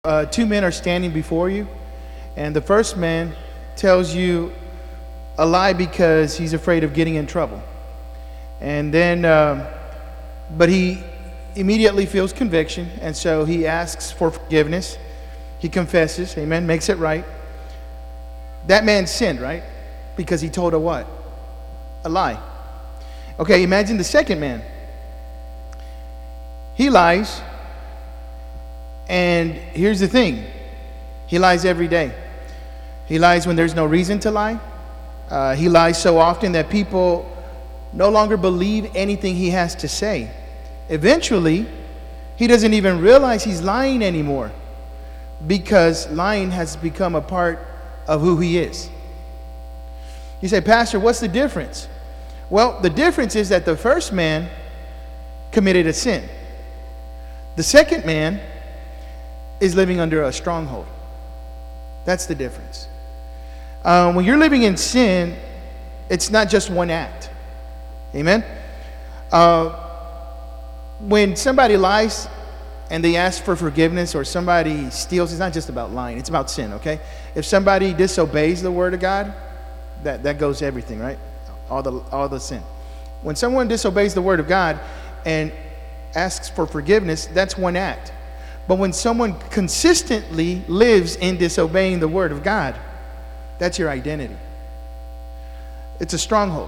Two men are standing before you, and the first man tells you a lie because he's afraid of getting in trouble. And then, but he immediately feels conviction, and so he asks for forgiveness. He confesses, amen, makes it right. That man sinned, right? Because he told a what? A lie. Okay, imagine the second man. He lies, and here's the thing. He lies every day. He lies when there's no reason to lie. He lies so often that people no longer believe anything he has to say. Eventually, he doesn't even realize he's lying anymore because lying has become a part of who he is. You say, Pastor, what's the difference? Well, the difference is that the first man committed a sin. The second man is living under a stronghold. That's the difference. When you're living in sin, it's not just one act. Amen? When somebody lies and they ask for forgiveness, or somebody steals, it's not just about lying, it's about sin, okay? If somebody disobeys the word of God, that goes everything, right? All the sin. When someone disobeys the word of God and asks for forgiveness, that's one act. But when someone consistently lives in disobeying the word of God, that's your identity. It's a stronghold.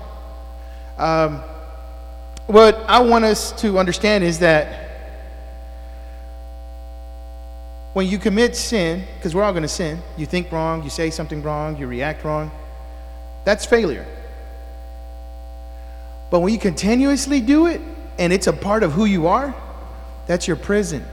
What I want us to understand is that when you commit sin, because we're all going to sin, you think wrong, you say something wrong, you react wrong, that's failure. But when you continuously do it, and it's a part of who you are, that's your prison.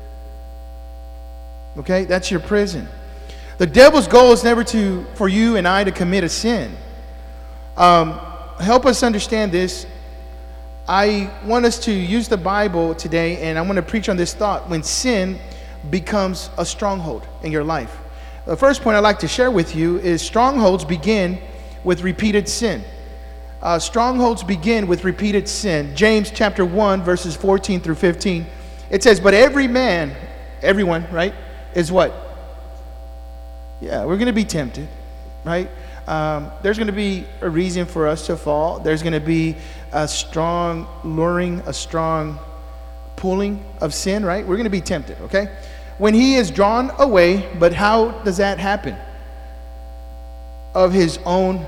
Okay, that's your prison. The devil's goal is never for you and I to commit a sin. Help us understand this. I want us to use the Bible today, and I want to preach on this thought: when sin becomes a stronghold in your life. The first point I'd like to share with you is strongholds begin with repeated sin. Strongholds begin with repeated sin. James chapter 1, verses 14 through 15. It says, but everyone, right, is what? Yeah, we're going to be tempted, right? There's going to be a reason for us to fall. There's going to be a strong luring, a strong pulling of sin, right? We're going to be tempted, okay? When he is drawn away, but how does that happen? Of his own,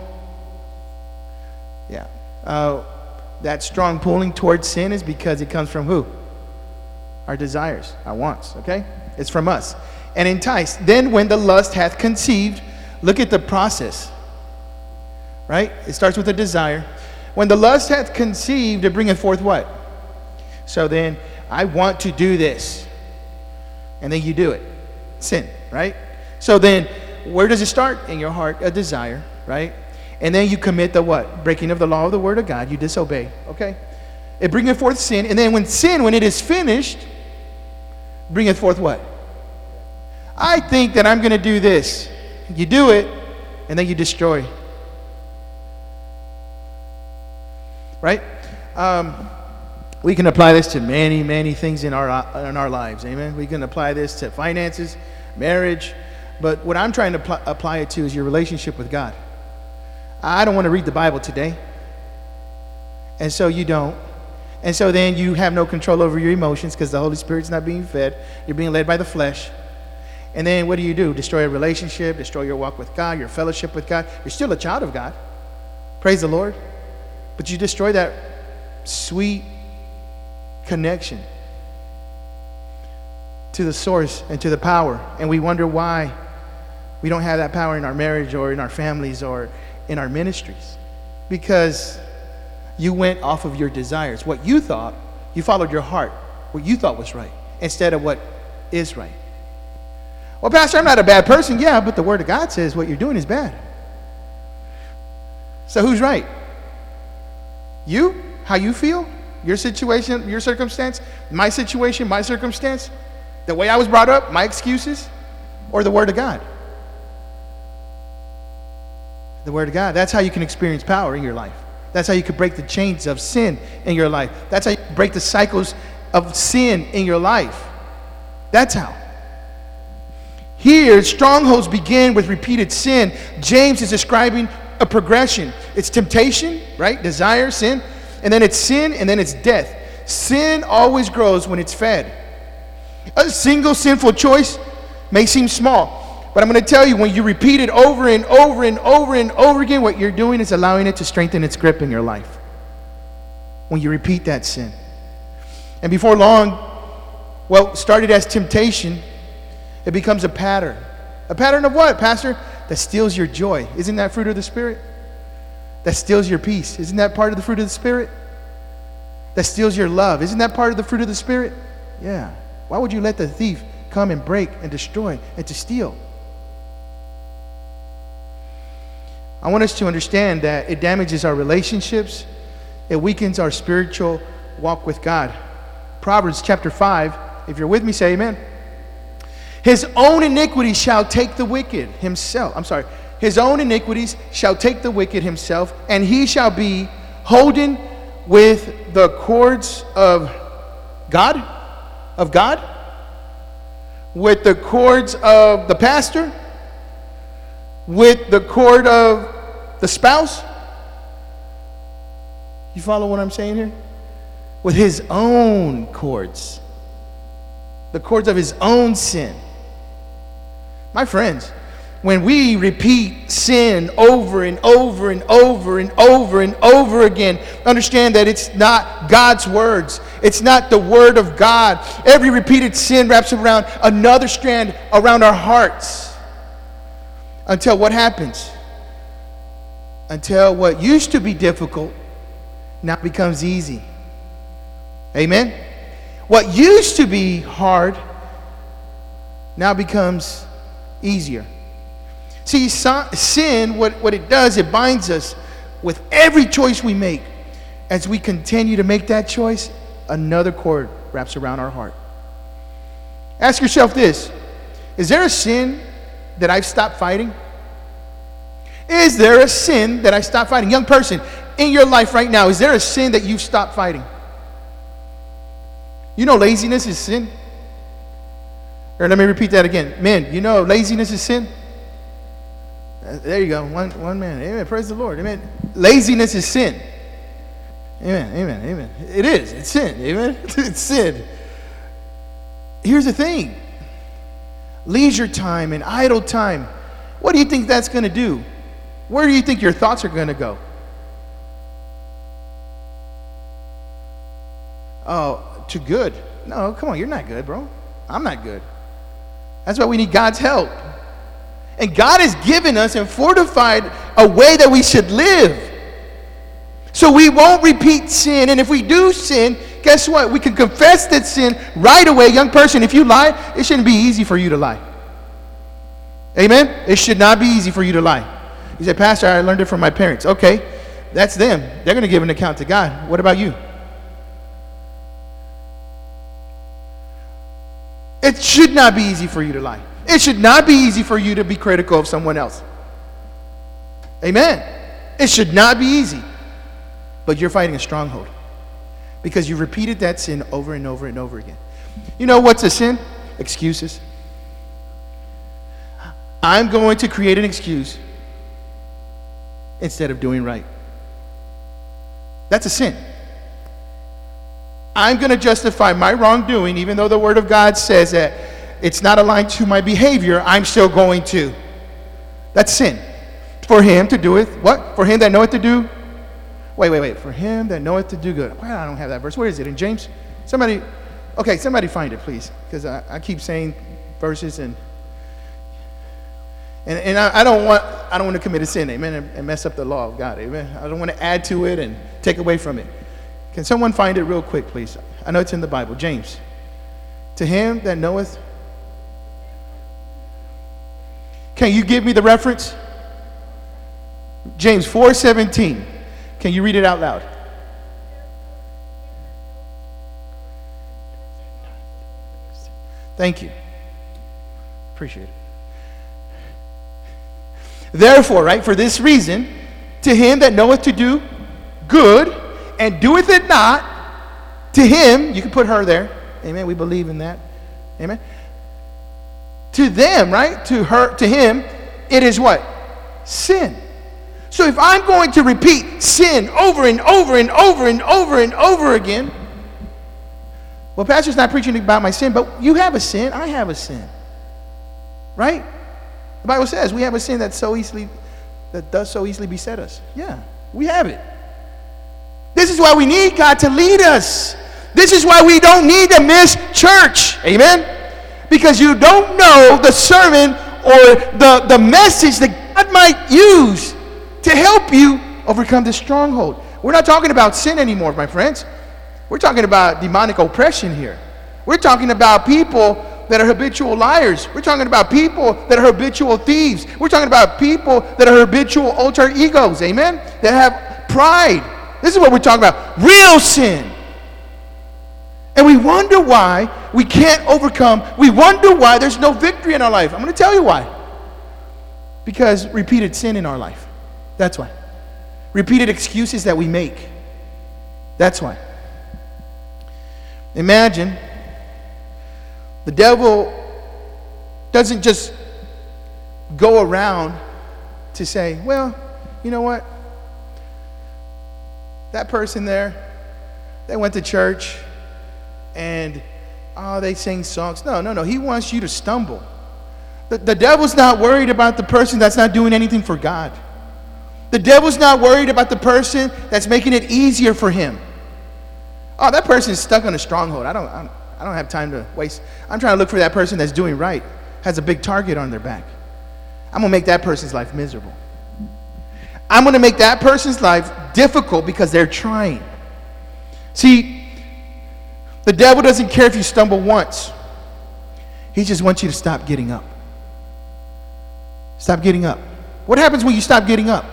that strong pulling towards sin is because it comes from who? Our desires, our wants, okay? It's from us. And enticed. Then when the lust hath conceived, look at the process, right? It starts with a desire. When the lust hath conceived, it bringeth forth what? So then, I want to do this. And then you do it. Sin, right? So then, where does it start? In your heart, a desire, right? And then you commit the what? Breaking of the law of the word of God. You disobey, okay? It bringeth forth sin. And then when it is finished, bringeth forth what? I think that I'm going to do this. You do it, and then you destroy. Right? We can apply this to many, many things in our lives. Amen? We can apply this to finances, marriage. But what I'm trying to apply it to is your relationship with God. I don't want to read the Bible today. And so you don't. And so then you have no control over your emotions because the Holy Spirit's not being fed. You're being led by the flesh. And then what do? Destroy a relationship, destroy your walk with God, your fellowship with God. You're still a child of God. Praise the Lord. But you destroy that sweet connection to the source and to the power. And we wonder why we don't have that power in our marriage or in our families or in our ministries. Because you went off of your desires. What you thought, you followed your heart. What you thought was right instead of what is right. Well, Pastor, I'm not a bad person. Yeah, but the Word of God says what you're doing is bad. So who's right? You? How you feel? Your situation, your circumstance? My situation, my circumstance? The way I was brought up? My excuses? Or the Word of God? The Word of God. That's how you can experience power in your life. That's how you can break the chains of sin in your life. That's how you break the cycles of sin in your life. That's how. Here, strongholds begin with repeated sin. James is describing a progression. It's temptation, right? Desire, sin. And then it's sin, and then it's death. Sin always grows when it's fed. A single sinful choice may seem small, but I'm going to tell you, when you repeat it over and over and over and over again, what you're doing is allowing it to strengthen its grip in your life. When you repeat that sin. And before long, what started as temptation, it becomes a pattern. A pattern of what, Pastor? That steals your joy. Isn't that fruit of the Spirit? That steals your peace. Isn't that part of the fruit of the Spirit? That steals your love. Isn't that part of the fruit of the Spirit? Yeah. Why would you let the thief come and break and destroy and to steal? I want us to understand that it damages our relationships. It weakens our spiritual walk with God. Proverbs chapter 5, if you're with me, say amen. His own iniquities shall take the wicked himself. His own iniquities shall take the wicked himself, and he shall be holden with the cords of God, with the cords of the pastor, with the cord of the spouse. You follow what I'm saying here? With his own cords, the cords of his own sin. My friends, when we repeat sin over and over and over and over and over again, understand that it's not God's words. It's not the word of God. Every repeated sin wraps around another strand around our hearts. Until what happens? Until what used to be difficult now becomes easy. Amen? What used to be hard now becomes easier. See, sin, what it does, it binds us with every choice we make. As we continue to make that choice, another cord wraps around our heart. Ask yourself this: is there a sin that I've stopped fighting? Is there a sin that I stopped fighting? Young person, in your life right now, is there a sin that you've stopped fighting? You know laziness is sin? Or let me repeat that again. Men, you know laziness is sin? There you go. One man. Amen. Praise the Lord. Amen. Laziness is sin. Amen. Amen. Amen. It is. It's sin. Amen. It's sin. Here's the thing. Leisure time and idle time. What do you think that's going to do? Where do you think your thoughts are going to go? Oh, to good. No, come on. You're not good, bro. I'm not good. That's why we need God's help. And God has given us and fortified a way that we should live. So we won't repeat sin. And if we do sin, guess what? We can confess that sin right away. Young person, if you lie, it shouldn't be easy for you to lie. Amen? It should not be easy for you to lie. You say, Pastor, I learned it from my parents. Okay, that's them. They're going to give an account to God. What about you? It should not be easy for you to lie. It should not be easy for you to be critical of someone else. Amen. It should not be easy. But you're fighting a stronghold because you've repeated that sin over and over and over again. You know what's a sin? Excuses. I'm going to create an excuse instead of doing right. That's a sin. I'm going to justify my wrongdoing, even though the Word of God says that it's not aligned to my behavior, I'm still going to. That's sin. For him to do it, what? For him that knoweth to do? Wait. For him that knoweth to do good. Well, I don't have that verse. Where is it? In James? Somebody find it, please. Because I keep saying verses and I don't want to commit a sin, amen, and mess up the law of God, amen. I don't want to add to it and take away from it. Can someone find it real quick, please? I know it's in the Bible. James. To him that knoweth. Can you give me the reference? James 4:17. Can you read it out loud? Thank you. Appreciate it. Therefore, right, for this reason, to him that knoweth to do good and doeth it not, to him, you can put her there. Amen. We believe in that. Amen. To them, right? To her, to him, it is what? Sin. So if I'm going to repeat sin over and over and over and over and over again, well, pastor's not preaching about my sin, but you have a sin, I have a sin. Right? The Bible says we have a sin that does so easily beset us. Yeah, we have it. This is why we need God to lead us. This is why we don't need to miss church. Amen? Because you don't know the sermon or the message that God might use to help you overcome this stronghold. We're not talking about sin anymore, my friends. We're talking about demonic oppression here. We're talking about people that are habitual liars. We're talking about people that are habitual thieves. We're talking about people that are habitual alter egos, amen? That have pride. This is what we're talking about. Real sin. And we wonder why we can't overcome. We wonder why there's no victory in our life. I'm going to tell you why. Because repeated sin in our life. That's why. Repeated excuses that we make. That's why. Imagine the devil doesn't just go around to say, well, you know what? That person there, they went to church and they sing songs. No. He wants you to stumble. The devil's not worried about the person that's not doing anything for God. The devil's not worried about the person that's making it easier for him. Oh, that person is stuck on a stronghold. I don't have time to waste. I'm trying to look for that person that's doing right, has a big target on their back. I'm going to make that person's life miserable. I'm going to make that person's life difficult because they're trying. See, the devil doesn't care if you stumble once. He just wants you to stop getting up. Stop getting up. What happens when you stop getting up?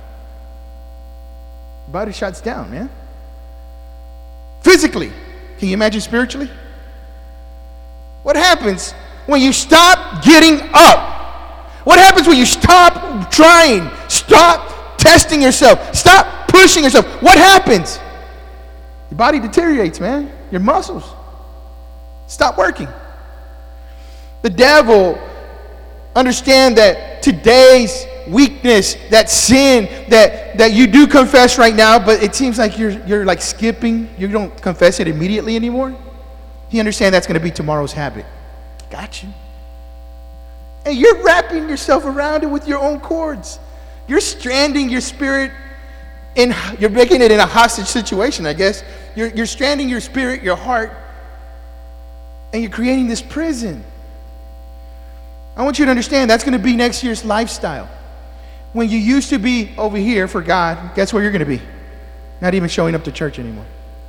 Your body shuts down, man. Physically. Can you imagine spiritually? What happens when you stop getting up? What happens when you stop trying? Stop testing yourself. Stop pushing yourself. What happens? Your body deteriorates, man. Your muscles stop working. The devil understand that today's weakness, that sin that you do confess right now, but it seems like you're like skipping. You don't confess it immediately anymore. He understands that's going to be tomorrow's habit. Got you. And you're wrapping yourself around it with your own cords. You're stranding your spirit you're making it in a hostage situation, I guess. You're stranding your spirit, your heart, and you're creating this prison. I want you to understand that's going to be next year's lifestyle. When you used to be over here for God, guess where you're going to be? Not even showing up to church anymore.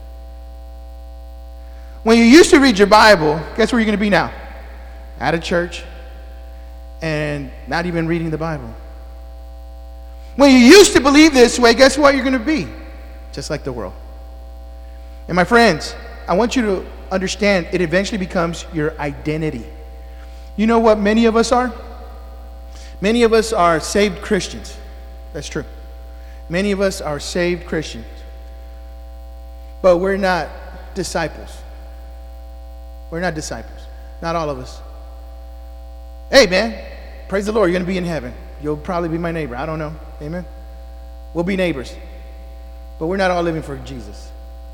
When you used to read your Bible, guess where you're going to be now? At a church and not even reading the Bible. When you used to believe this way, guess what you're going to be? Just like the world. And my friends, I want you to understand it eventually becomes your identity. You know what many of us are? Many of us are saved Christians. That's true. Many of us are saved Christians. But we're not disciples. We're not disciples. Not all of us. Hey, man, praise the Lord, you're going to be in heaven. You'll probably be my neighbor. I don't know. Amen? We'll be neighbors. But we're not all living for Jesus.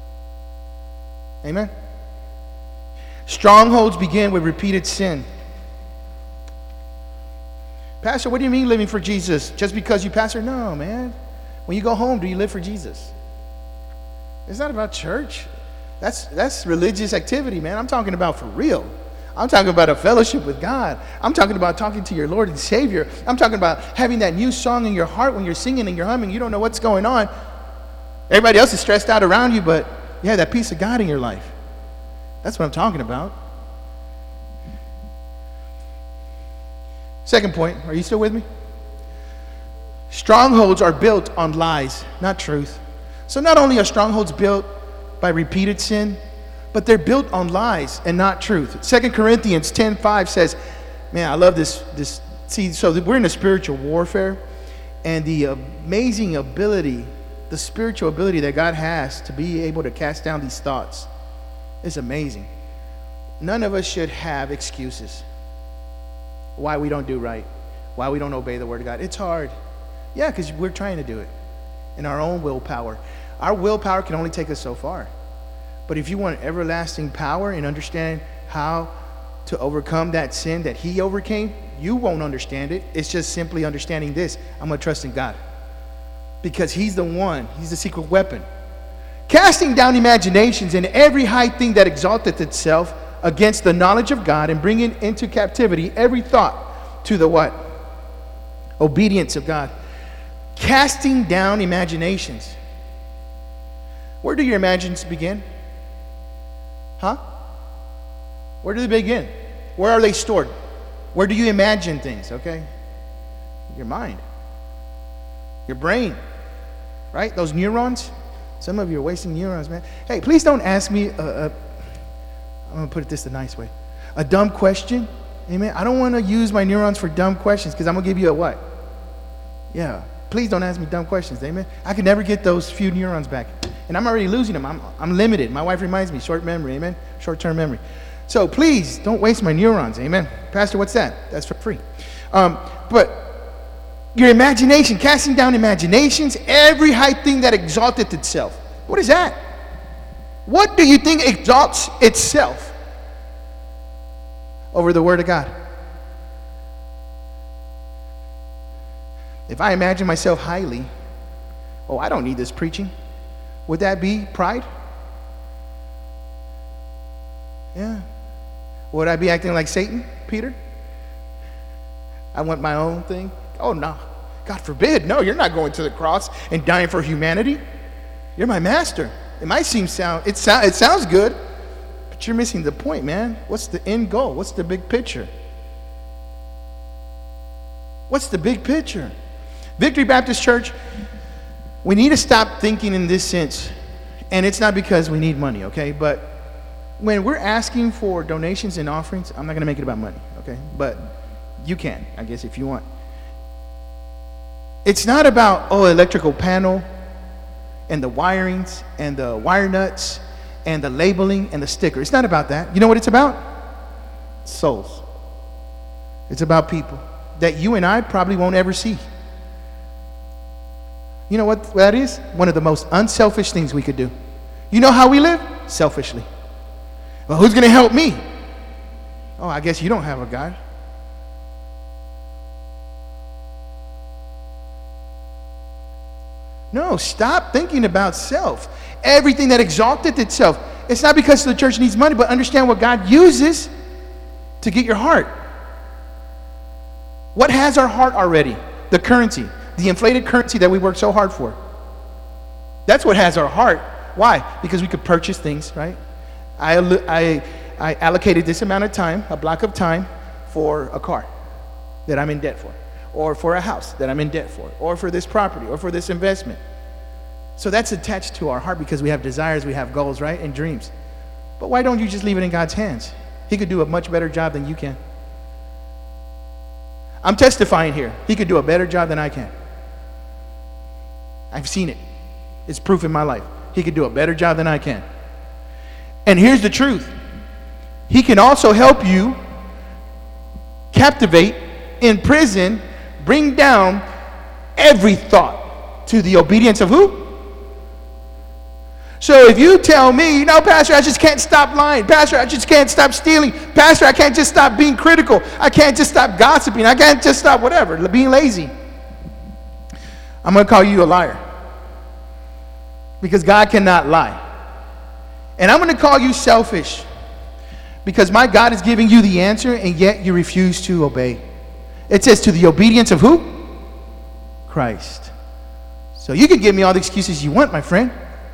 Amen? Strongholds begin with repeated sin. Pastor, what do you mean living for Jesus? Just because you pastor? No, man. When you go home, do you live for Jesus? It's not about church. That's religious activity, man. I'm talking about for real. I'm talking about a fellowship with God. I'm talking about talking to your Lord and Savior. I'm talking about having that new song in your heart when you're singing and you're humming. You don't know what's going on. Everybody else is stressed out around you, but you have that peace of God in your life. That's what I'm talking about. Second point, are you still with me? Strongholds are built on lies, not truth. So not only are strongholds built by repeated sin, but they're built on lies and not truth. 2 Corinthians 10:5 says, man, I love this. See, so we're in a spiritual warfare, and the amazing ability, the spiritual ability that God has to be able to cast down these thoughts is amazing. None of us should have excuses. why we don't do right, why we don't obey the word of God. It's hard. Yeah, because we're trying to do it in our own willpower. Our willpower can only take us so far. But if you want everlasting power and understand how to overcome that sin that he overcame, you won't understand it. It's just simply understanding this. I'm going to trust in God. Because he's the one. He's the secret weapon. Casting down imaginations and every high thing that exalteth itself against the knowledge of God, and bringing into captivity every thought to the what? Obedience of God. Casting down imaginations. Where do your imaginations begin? Huh? Where do they begin? Where are they stored? Where do you imagine things, okay? Your mind. Your brain. Right? Those neurons. Some of you are wasting neurons, man. Hey, please don't ask me, I'm going to put it this the nice way, a dumb question. Amen? I don't want to use my neurons for dumb questions, because I'm going to give you a what? Yeah. Please don't ask me dumb questions. Amen? I could never get those few neurons back. And I'm already losing them. I'm limited. My wife reminds me, short memory. Amen? Short-term memory. So please don't waste my neurons. Amen? Pastor, what's that? That's for free. But your imagination, casting down imaginations, every high thing that exalteth itself. What is that? What do you think exalts itself over the word of God? If I imagine myself highly, oh, I don't need this preaching. Would that be pride? Yeah. Would I be acting like Satan, Peter? I want my own thing. Oh, no. God forbid. No, you're not going to the cross and dying for humanity. You're my master. It might seem it sounds good, but you're missing the point, man. What's the end goal? What's the big picture? What's the big picture? Victory Baptist Church, we need to stop thinking in this sense. And it's not because we need money, okay? But when we're asking for donations and offerings, I'm not going to make it about money, okay? But you can, I guess, if you want. It's not about, electrical panel and the wirings and the wire nuts and the labeling and the sticker. It's not about that. You know what it's about? Souls. It's about people that you and I probably won't ever see. You know what that is? One of the most unselfish things we could do. You know how we live? Selfishly. Well, who's going to help me? Oh, I guess you don't have a God. No, stop thinking about self. Everything that exalteth itself. It's not because the church needs money, but understand what God uses to get your heart. What has our heart already? The currency. The inflated currency that we work so hard for. That's what has our heart. Why? Because we could purchase things, right? I allocated this amount of time, a block of time, for a car that I'm in debt for. Or for a house that I'm in debt for, or for this property, or for this investment. So that's attached to our heart because we have desires, we have goals, right? And dreams. But why don't you just leave it in God's hands? He could do a much better job than you can. I'm testifying here. He could do a better job than I can. I've seen it. It's proof in my life. He could do a better job than I can. And here's the truth. He can also help you captivate, imprison, bring down every thought to the obedience of who? So if you tell me, no, Pastor, I just can't stop lying. Pastor, I just can't stop stealing. Pastor, I can't just stop being critical. I can't just stop gossiping. I can't just stop whatever, being lazy. I'm going to call you a liar. Because God cannot lie. And I'm going to call you selfish. Because my God is giving you the answer, and yet you refuse to obey. It says to the obedience of who? Christ. So you can give me all the excuses you want, my friend.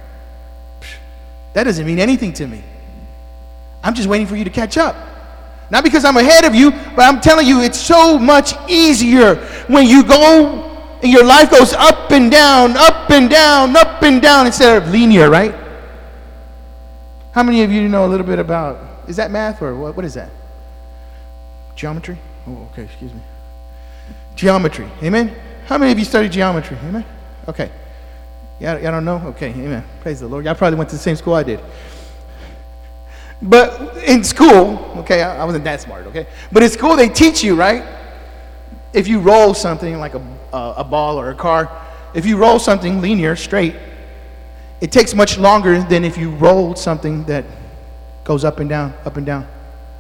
That doesn't mean anything to me. I'm just waiting for you to catch up. Not because I'm ahead of you, but I'm telling you it's so much easier when you go and your life goes up and down, up and down, up and down instead of linear, right? How many of you know a little bit about, is that math or what is that? Geometry? Oh, okay, excuse me. Geometry, amen? How many of you studied geometry, amen? Okay. Y'all don't know? Okay, amen. Praise the Lord. Y'all probably went to the same school I did. But in school, okay, I wasn't that smart, okay? But in school, they teach you, right? If you roll something like a ball or a car, if you roll something linear, straight, it takes much longer than if you roll something that goes up and down, up and down.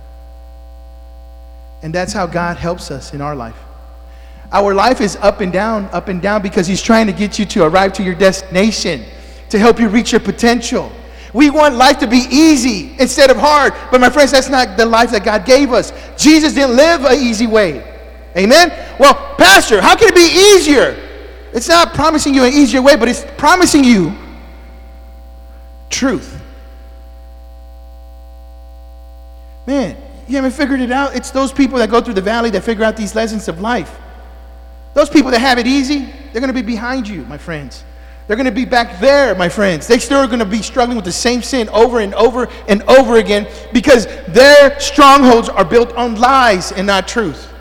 And that's how God helps us in our life. Our life is up and down because He's trying to get you to arrive to your destination, to help you reach your potential. We want life to be easy instead of hard. But my friends, that's not the life that God gave us. Jesus didn't live an easy way. Amen? Well, Pastor, how can it be easier? It's not promising you an easier way, but it's promising you truth. Man, you haven't figured it out? It's those people that go through the valley that figure out these lessons of life. Those people that have it easy, they're going to be behind you, my friends. They're going to be back there, my friends. They still are going to be struggling with the same sin over and over and over again because their strongholds are built on lies and not truth.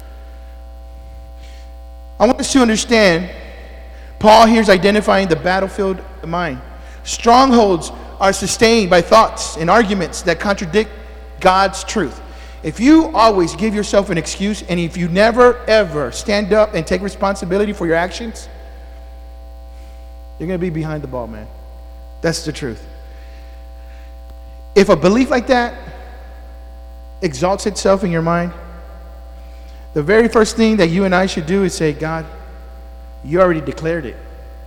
I want us to understand, Paul here is identifying the battlefield of the mind. Strongholds are sustained by thoughts and arguments that contradict God's truth. If you always give yourself an excuse, and if you never, ever stand up and take responsibility for your actions, you're going to be behind the ball, man. That's the truth. If a belief like that exalts itself in your mind, the very first thing that you and I should do is say, God, you already declared it.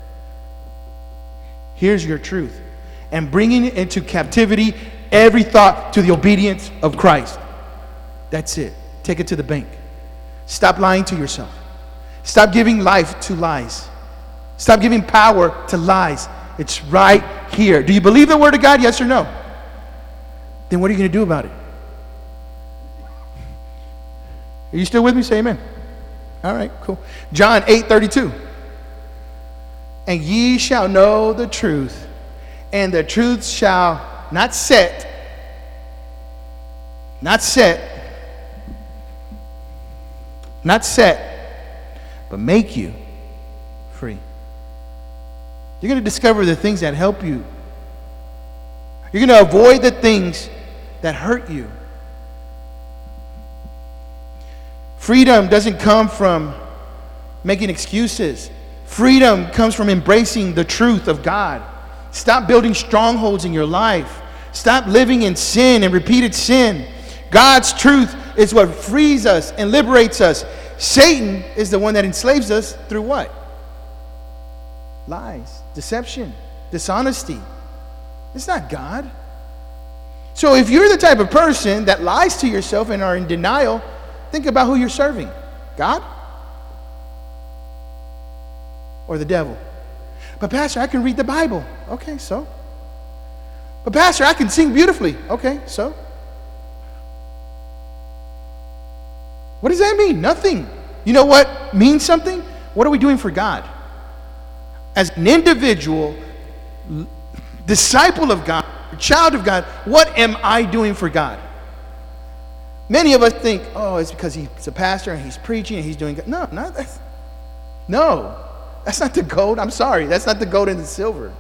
Here's your truth. And bringing it into captivity every thought to the obedience of Christ. That's it. Take it to the bank. Stop lying to yourself. Stop giving life to lies. Stop giving power to lies. It's right here. Do you believe the word of God? Yes or no? Then what are you going to do about it? Are you still with me? Say amen. All right, cool. John 8:32. And ye shall know the truth, and the truth shall not set, but make you free. You're going to discover the things that help you. You're going to avoid the things that hurt you. Freedom doesn't come from making excuses. Freedom comes from embracing the truth of God. Stop building strongholds in your life. Stop living in sin and repeated sin. God's truth is what frees us and liberates us. Satan is the one that enslaves us through what? Lies, deception, dishonesty. It's not God. So if you're the type of person that lies to yourself and are in denial, think about who you're serving. God? Or the devil? But Pastor, I can read the Bible. Okay, so? But Pastor, I can sing beautifully. Okay, so? What does that mean? Nothing. You know what means something? What are we doing for God? As an individual, disciple of God, child of God, what am I doing for God? Many of us think, oh, it's because he's a pastor and he's preaching and he's doing good. No, that's not the gold. I'm sorry. That's not the gold and the silver.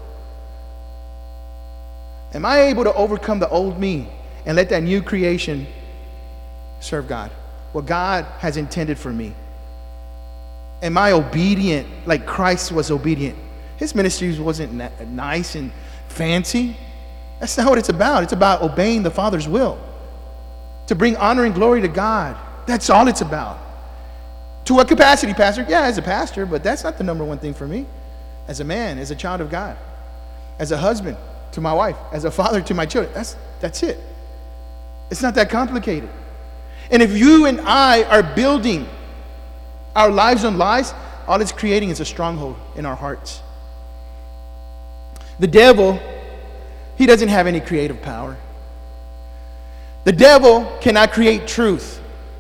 Am I able to overcome the old me and let that new creation serve God? What God has intended for me. Am I obedient like Christ was obedient? His ministry wasn't nice and fancy. That's not what it's about. It's about obeying the Father's will. To bring honor and glory to God. That's all it's about. To what capacity, Pastor? Yeah, as a pastor, but that's not the number one thing for me. As a man, as a child of God. As a husband to my wife. As a father to my children. That's it. It's not that complicated. And if you and I are building our lives on lies, all it's creating is a stronghold in our hearts. The devil, he doesn't have any creative power. The devil cannot create truth.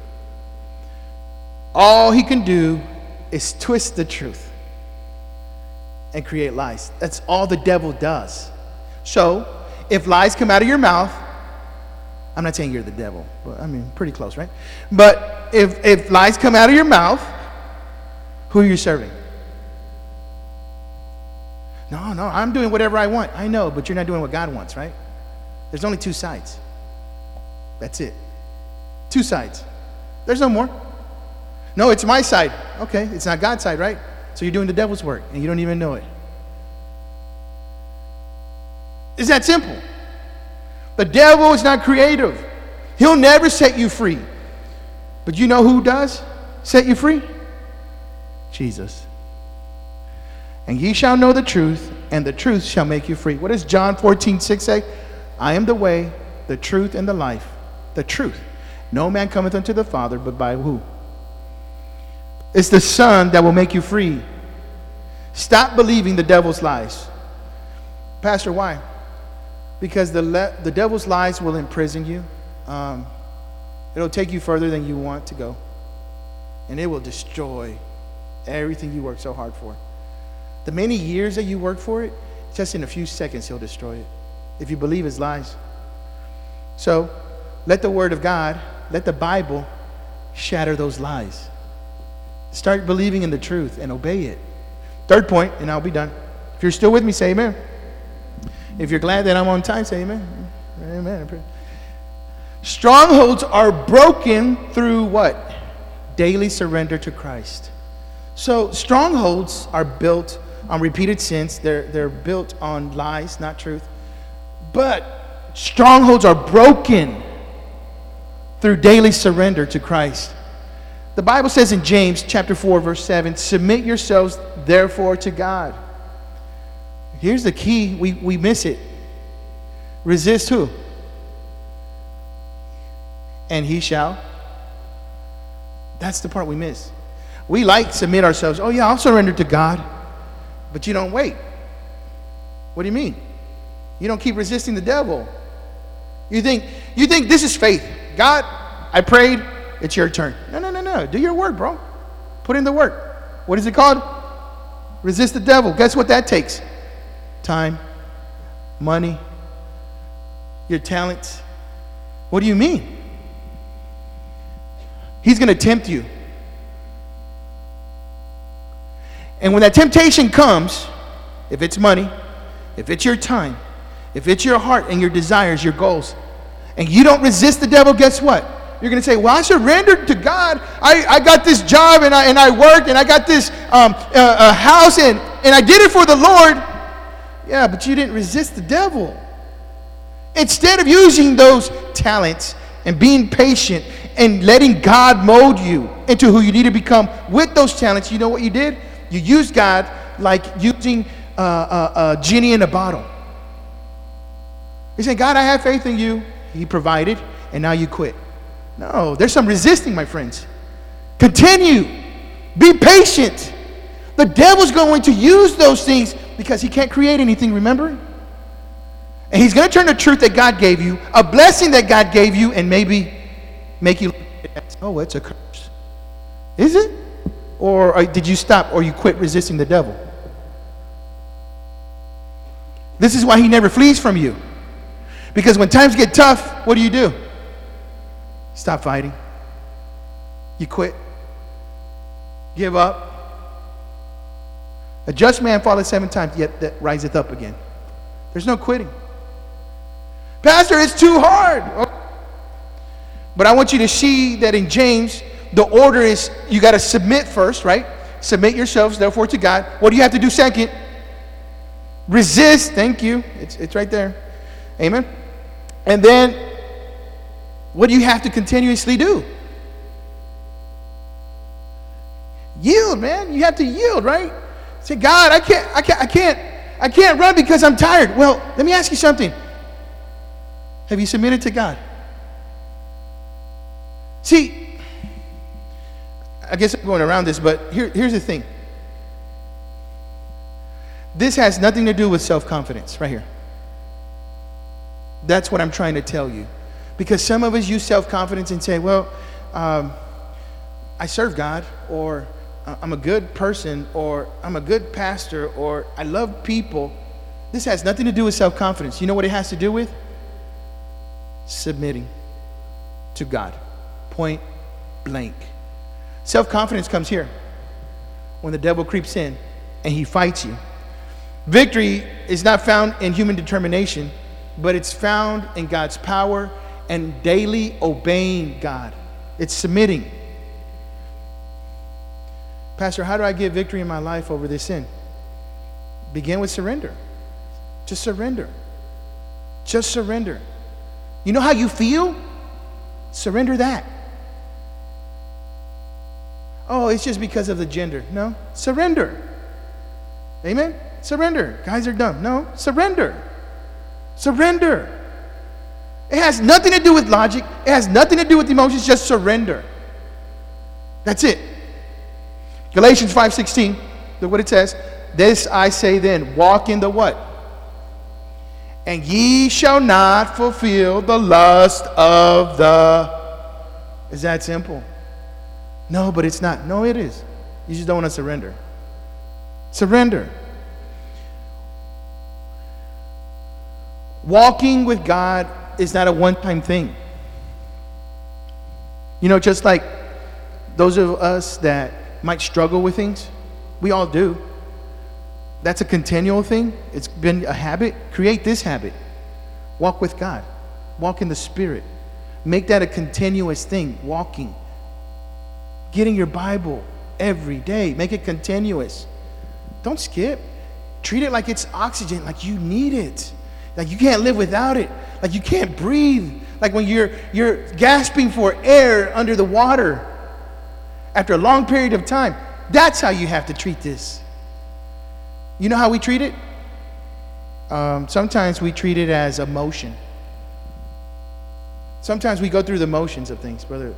All he can do is twist the truth and create lies. That's all the devil does. So, if lies come out of your mouth, I'm not saying you're the devil, but I mean, pretty close, right? But if lies come out of your mouth, who are you serving? No, I'm doing whatever I want. I know, but you're not doing what God wants, right? There's only two sides. That's it. Two sides. There's no more. No, it's my side. Okay, it's not God's side, right? So you're doing the devil's work, and you don't even know it. It's that simple. The devil is not creative. He'll never set you free. But you know who does set you free? Jesus. And ye shall know the truth, and the truth shall make you free. What does John 14:6 say? I am the way, the truth, and the life. The truth. No man cometh unto the Father but by who? It's the Son that will make you free. Stop believing the devil's lies. Pastor, why? Because the devil's lies will imprison you. It'll take you further than you want to go. And it will destroy everything you worked so hard for. The many years that you worked for it, just in a few seconds he'll destroy it. If you believe his lies. So, let the Word of God, let the Bible shatter those lies. Start believing in the truth and obey it. Third point, and I'll be done. If you're still with me, say amen. If you're glad that I'm on time, say amen. Amen. Strongholds are broken through what? Daily surrender to Christ. So strongholds are built on repeated sins. They're built on lies, not truth. But strongholds are broken through daily surrender to Christ. The Bible says in James chapter 4, verse 7, submit yourselves therefore to God. Here's the key. We miss it. Resist who? And he shall. That's the part we miss. We like submit ourselves. Oh yeah, I'll surrender to God. But you don't wait. What do you mean? You don't keep resisting the devil. You think this is faith. God, I prayed, it's your turn. No. Do your work, bro. Put in the work. What is it called? Resist the devil. Guess what that takes? Time, money, your talents. What do you mean? He's going to tempt you. And when that temptation comes, if it's money, if it's your time, if it's your heart and your desires, your goals, and you don't resist the devil, guess what? You're going to say, well, I surrendered to God. I got this job and I worked and I got this house and I did it for the Lord. Yeah, but you didn't resist the devil. Instead of using those talents and being patient and letting God mold you into who you need to become with those talents, you know what you did? You used God like using a genie in a bottle. You say, God, I have faith in you. He provided, and now you quit. No, there's some resisting, my friends. Continue. Be patient. The devil's going to use those things because he can't create anything, remember? And he's going to turn the truth that God gave you, a blessing that God gave you, and maybe make you, oh, it's a curse. Is it? Or did you stop or you quit resisting the devil? This is why he never flees from you. Because when times get tough, what do? Stop fighting. You quit. Give up. A just man falleth 7 times, yet that riseth up again. There's no quitting. Pastor, it's too hard. But I want you to see that in James, the order is you got to submit first, right? Submit yourselves, therefore, to God. What do you have to do second? Resist. Thank you. It's right there. Amen. And then, what do you have to continuously do? Yield, man. You have to yield, right? Say, God, I can't run because I'm tired. Well, let me ask you something. Have you submitted to God? See, I guess I'm going around this, but here's the thing. This has nothing to do with self-confidence right here. That's what I'm trying to tell you. Because some of us use self-confidence and say, well, I serve God, or I'm a good person, or I'm a good pastor, or I love people. This has nothing to do with self-confidence. You know what it has to do with? Submitting to God. Point blank. Self-confidence comes here when the devil creeps in and he fights you. Victory is not found in human determination, but it's found in God's power and daily obeying God. It's submitting. Pastor, how do I get victory in my life over this sin? Begin with surrender. Just surrender. Just surrender. You know how you feel? Surrender that. Oh, it's just because of the gender. No, surrender. Amen? Surrender. Guys are dumb. No, surrender. Surrender. It has nothing to do with logic. It has nothing to do with emotions. Just surrender. That's it. Galatians 5:16. Look what it says. This I say then, walk in the what? And ye shall not fulfill the lust of the... Is that simple? No, but it's not. No, it is. You just don't want to surrender. Surrender. Walking with God is not a one-time thing. You know, just like those of us that might struggle with things, we all do. That's a continual thing. It's been a habit. Create this habit. Walk with God. Walk in the Spirit. Make that a continuous thing. Walking. Getting your Bible every day. Make it continuous. Don't skip. Treat it like it's oxygen, like you need it. Like you can't live without it. Like you can't breathe. Like when you're gasping for air under the water after a long period of time. That's how you have to treat this. You know how we treat it? Sometimes we treat it as emotion. Sometimes we go through the motions of things, Brother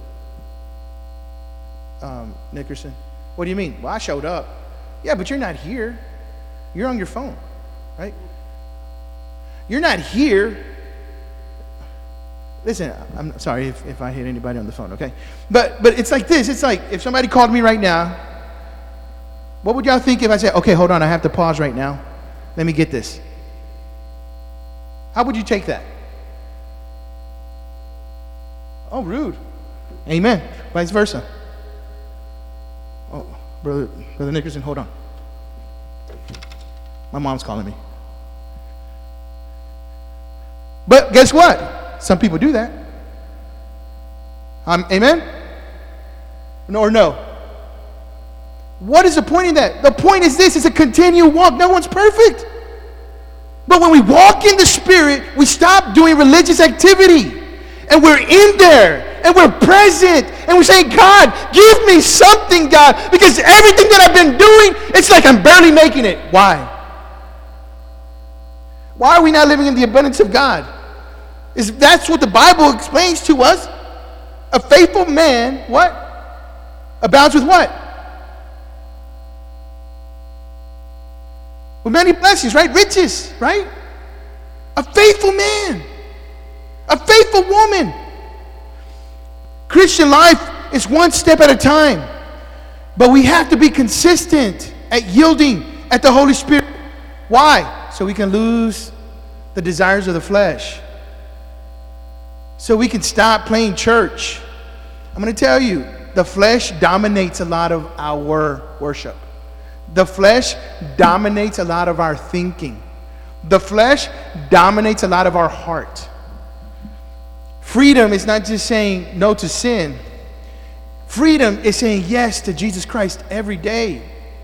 Nickerson. What do you mean? Well, I showed up. Yeah, but you're not here. You're on your phone, right? You're not here. Listen, I'm sorry if I hit anybody on the phone, okay? But it's like this. It's like if somebody called me right now, what would y'all think if I said, okay, hold on, I have to pause right now. Let me get this. How would you take that? Oh, rude. Amen. Vice versa. Oh, Brother Nickerson, hold on. My mom's calling me. But guess what? Some people do that. Amen? No or no? What is the point in that? The point is this. It's a continual walk. No one's perfect. But when we walk in the Spirit, we stop doing religious activity. And we're in there. And we're present. And we're saying, God, give me something, God. Because everything that I've been doing, it's like I'm barely making it. Why? Why are we not living in the abundance of God? That's what the Bible explains to us. A faithful man, what? Abounds with what? With many blessings, right? Riches, right? A faithful man. A faithful woman. Christian life is one step at a time. But we have to be consistent at yielding at the Holy Spirit. Why? So we can lose the desires of the flesh. So we can stop playing church. I'm going to tell you, the flesh dominates a lot of our worship. The flesh dominates a lot of our thinking. The flesh dominates a lot of our heart. Freedom is not just saying no to sin. Freedom is saying yes to Jesus Christ every day.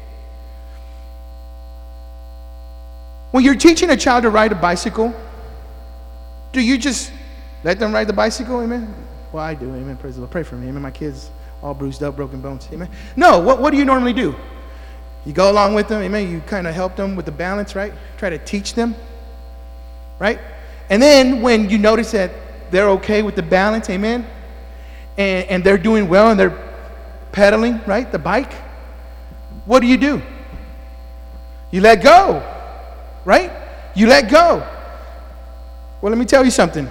When you're teaching a child to ride a bicycle, do you just let them ride the bicycle? Amen? Well, I do. Amen. Praise the Lord. Pray for me. Amen. My kids all bruised up, broken bones. Amen. No, what do you normally do? You go along with them. Amen. You kind of help them with the balance, right? Try to teach them, right? And then when you notice that they're okay with the balance, amen, and they're doing well and they're pedaling, right, the bike, what do? You let go, right? You let go. Well, let me tell you something.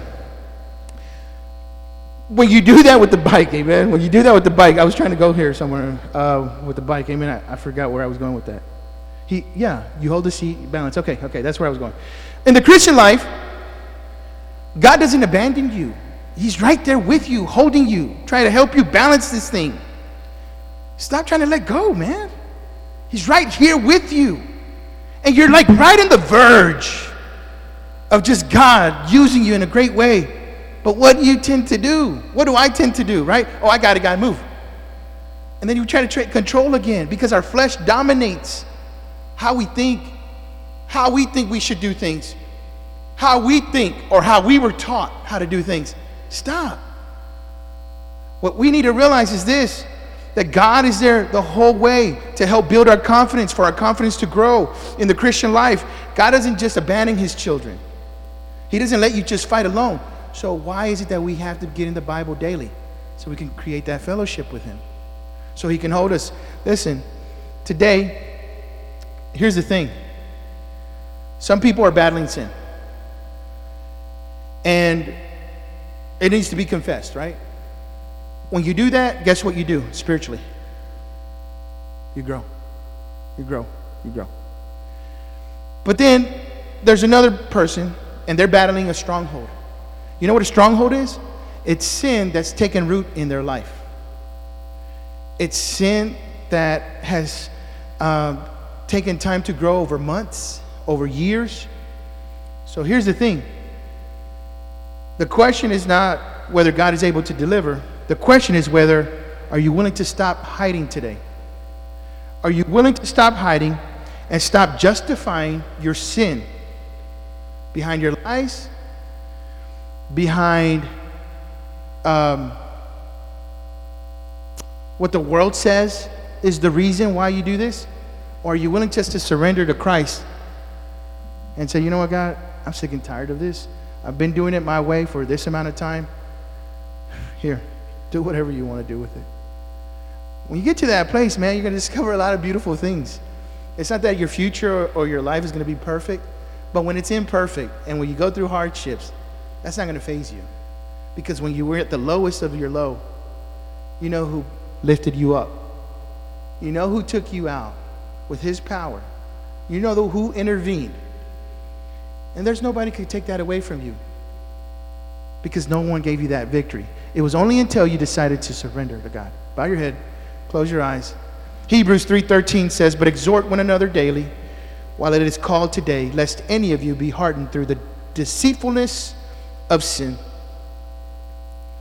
When you do that with the bike, amen, when you do that with the bike, I was trying to go here somewhere with the bike, amen, I forgot where I was going with that. You hold the seat, balance. Okay, that's where I was going. In the Christian life, God doesn't abandon you. He's right there with you, holding you, trying to help you balance this thing. Stop trying to let go, man. He's right here with you. And you're like right on the verge of just God using you in a great way. But what do you tend to do? What do I tend to do, right? Oh, I gotta move. And then you try to control again, because our flesh dominates how we think we should do things, how we think or how we were taught how to do things. Stop. What we need to realize is this, that God is there the whole way to help build our confidence, for our confidence to grow in the Christian life. God doesn't just abandon his children. He doesn't let you just fight alone. So why is it that we have to get in the Bible daily? So we can create that fellowship with him, so he can hold us. Listen, today, here's the thing. Some people are battling sin, and it needs to be confessed, right? When you do that, guess what you do spiritually? You grow. You grow. You grow. But then there's another person, and they're battling a stronghold. You know what a stronghold is? It's sin that's taken root in their life. It's sin that has taken time to grow over months, over years. So here's the thing. The question is not whether God is able to deliver. The question is whether, are you willing to stop hiding today? Are you willing to stop hiding and stop justifying your sin behind your lies, behind what the world says is the reason why you do this? Or are you willing just to surrender to Christ and say, you know what, God, I'm sick and tired of this. I've been doing it my way for this amount of time. Here, do whatever you want to do with it. When you get to that place, man, you're going to discover a lot of beautiful things. It's not that your future or your life is going to be perfect, but when it's imperfect and when you go through hardships, that's not going to faze you. Because when you were at the lowest of your low, you know who lifted you up. You know who took you out with his power. You know who intervened. And there's nobody could take that away from you, because no one gave you that victory. It was only until you decided to surrender to God. Bow your head, close your eyes. Hebrews 3:13 says, but exhort one another daily while it is called today, lest any of you be hardened through the deceitfulness of sin.